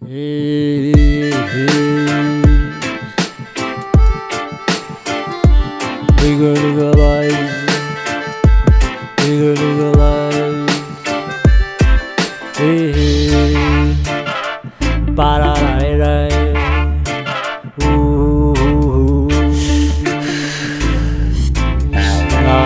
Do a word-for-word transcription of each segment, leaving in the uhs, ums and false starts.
Legal, legalize, legal, legalize, hey, hey. Pararairai, uh, uh, uh. А,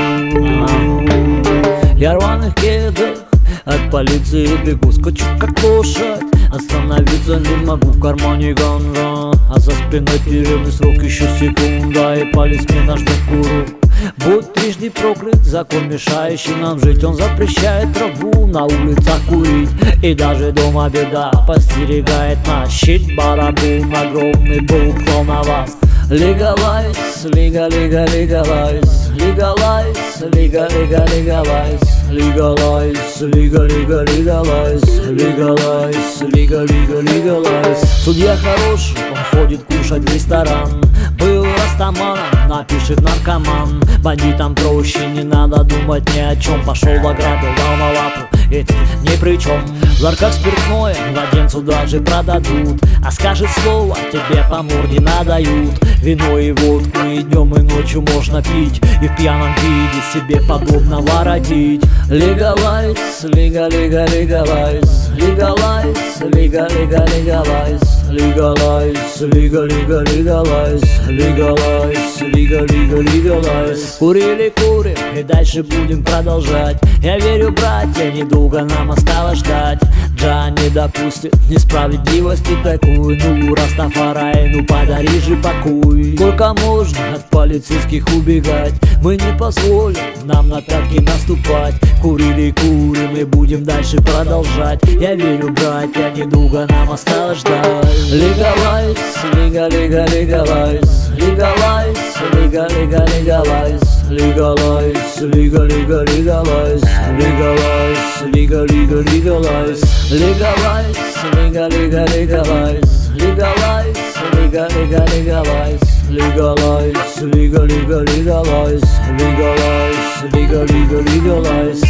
а. Я рваных кедах от полиции бегу, скачу как лошадь. Остановиться не могу, в кармане ганжа, а за спиной тюремный срок, еще секунда, и полисмена ждет курок. Будь трижды проклят закон, мешающий нам жить. Он запрещает траву на улицах курить, и даже дома беда постерегает нас. Щит, барабун, огромный бог на вас. Legalize, legal, legal, legalize, legalize, legal, legal, legalize, legalize, legal, legal, legalize, legalize, legal, legal, legalize. Судья хороший, он ходит кушать в ресторан. Был растаманом, напишет наркоман. Бандитам проще, не надо думать ни о чем. Пошел в ограду, дал на лапу, и ты ни при чем. В ларьках спиртное младенцу даже продадут, а скажет слово, тебе по морде надают. Вино и водку и днем, и ночью можно пить, и в пьяном виде себе подобного родить. Legalize, legal, legal, legalize, legalize, legal, legal, legalize, legalize, legal, legal, legalize, legalize, legal, legal, legalize. Курили, курим, и дальше будем продолжать. Я верю, братья, недолго нам осталось ждать. Джа не допустит несправедливости такую. Ну, Растафарай, ну подари же покой. Сколько можно от полицейских убегать? Мы не позволим нам на пятки наступать. Курили, курим, и будем дальше продолжать. Я верю, братья, недолго нам осталось ждать. Legalize, legal, legal, legalize, legalize, legal, legal, legalize, legalize, legal, legal, legalize, legalize, legal, legal, legalize, legalize, legal, legal, legalize, legalize, legal, legal, legalize, legalize, legal, legal, legalize, legalize, legal, legal, legalize.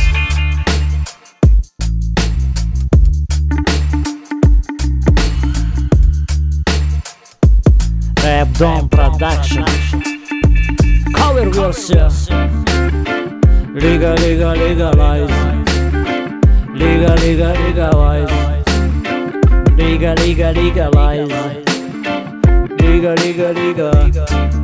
Рэп-дом продакшн, кавер-версия. Лига, лига, легалайз, лига, лига, легалайз, лига, лига, легалайз, лига, лига, лига.